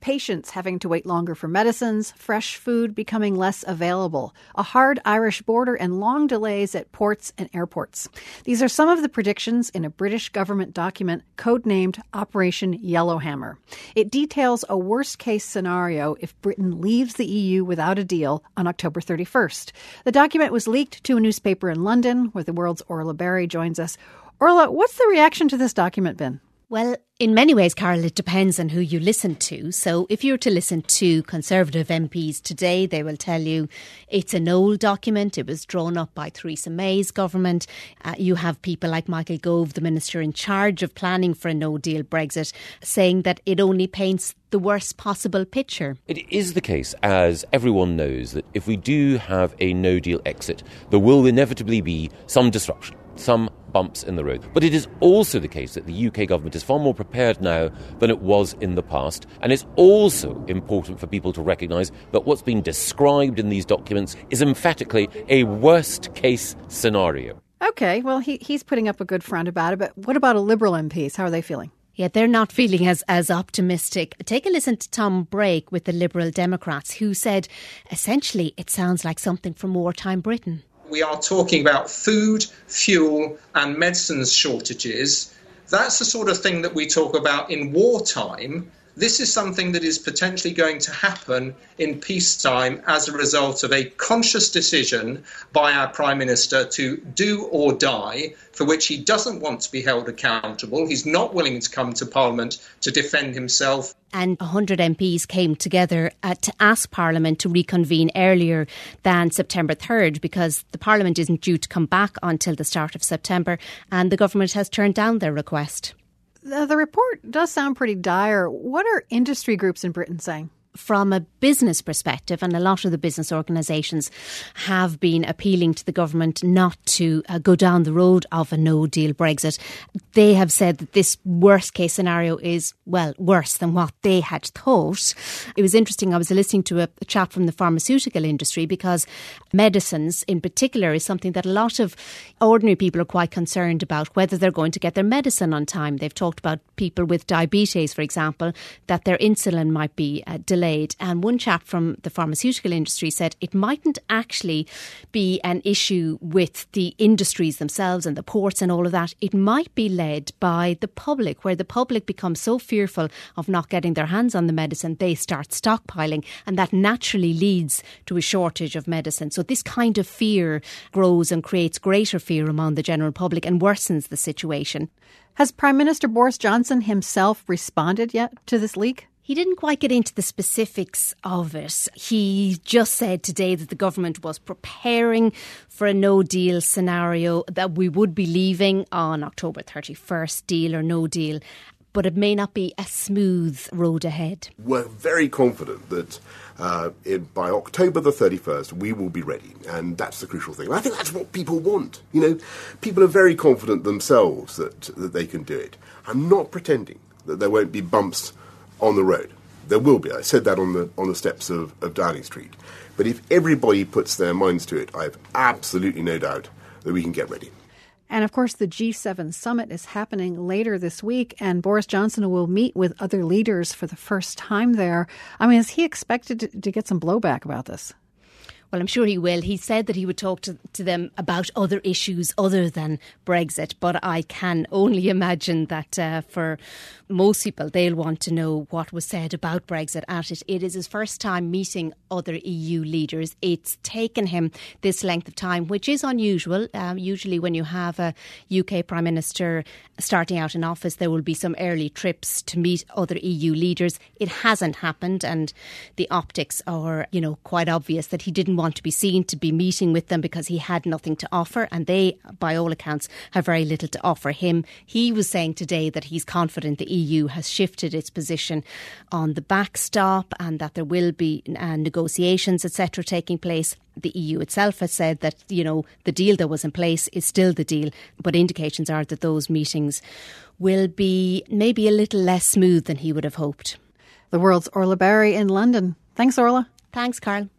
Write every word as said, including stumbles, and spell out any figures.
patients having to wait longer for medicines, fresh food becoming less available, a hard Irish border, and long delays at ports and airports. These are some of the predictions in a British government document codenamed Operation Yellowhammer. It details a worst-case scenario if Britain leaves the E U without a deal on October thirty-first. The document was leaked to a newspaper in London, where the world's Orla Berry joins us. Orla, what's the reaction to this document been? Well, in many ways, Carol, it depends on who you listen to. So if you were to listen to Conservative M Ps today, they will tell you it's an old document. It was drawn up by Theresa May's government. Uh, you have people like Michael Gove, the minister in charge of planning for a no-deal Brexit, saying that it only paints the worst possible picture. It is the case, as everyone knows, that if we do have a no-deal exit, there will inevitably be some disruption, some bumps in the road. But it is also the case that the U K government is far more prepared now than it was in the past. And it's also important for people to recognise that what's been described in these documents is emphatically a worst-case scenario. OK, well, he, he's putting up a good front about it. But what about a Liberal M Ps? How are they feeling? Yeah, they're not feeling as, as optimistic. Take a listen to Tom Brake with the Liberal Democrats, who said, essentially, it sounds like something from wartime Britain. We are talking about food, fuel and medicines shortages. That's the sort of thing that we talk about in wartime. This is something that is potentially going to happen in peacetime as a result of a conscious decision by our Prime Minister to do or die, for which he doesn't want to be held accountable. He's not willing to come to Parliament to defend himself. And one hundred M Ps came together uh, to ask Parliament to reconvene earlier than September third, because the Parliament isn't due to come back until the start of September, and the government has turned down their request. The, the report does sound pretty dire. What are industry groups in Britain saying? From a business perspective, and a lot of the business organisations have been appealing to the government not to uh, go down the road of a no-deal Brexit. They have said that this worst-case scenario is, well, worse than what they had thought. It was interesting, I was listening to a, a chat from the pharmaceutical industry, because medicines in particular is something that a lot of ordinary people are quite concerned about, whether they're going to get their medicine on time. They've talked about people with diabetes, for example, that their insulin might be uh, delayed. And one chap from the pharmaceutical industry said it mightn't actually be an issue with the industries themselves and the ports and all of that. It might be led by the public, where the public becomes so fearful of not getting their hands on the medicine, they start stockpiling, and that naturally leads to a shortage of medicine. So this kind of fear grows and creates greater fear among the general public and worsens the situation. Has Prime Minister Boris Johnson himself responded yet to this leak? He didn't quite get into the specifics of it. He just said today that the government was preparing for a no-deal scenario, that we would be leaving on October thirty-first, deal or no deal. But it may not be a smooth road ahead. We're very confident that uh, in, by October the thirty-first, we will be ready. And that's the crucial thing. I think that's what people want. You know, people are very confident themselves that, that they can do it. I'm not pretending that there won't be bumps on the road. There will be. I said that on the on the steps of, of Downing Street. But if everybody puts their minds to it, I have absolutely no doubt that we can get ready. And of course, the G seven summit is happening later this week, and Boris Johnson will meet with other leaders for the first time there. I mean, is he expected to, to get some blowback about this? Well, I'm sure he will. He said that he would talk to, to them about other issues other than Brexit. But I can only imagine that uh, for most people, they'll want to know what was said about Brexit at it. It is his first time meeting other E U leaders. It's taken him this length of time, which is unusual. Um, usually when you have a U K Prime Minister starting out in office, there will be some early trips to meet other E U leaders. It hasn't happened, and the optics are, you know, quite obvious that he didn't want to be seen to be meeting with them because he had nothing to offer, and they, by all accounts, have very little to offer him. He was saying today that he's confident the E U has shifted its position on the backstop and that there will be uh, negotiations, et cetera, taking place. The E U itself has said that, you know, the deal that was in place is still the deal, but indications are that those meetings will be maybe a little less smooth than he would have hoped. The world's Orla Berry in London. Thanks, Orla. Thanks, Carl.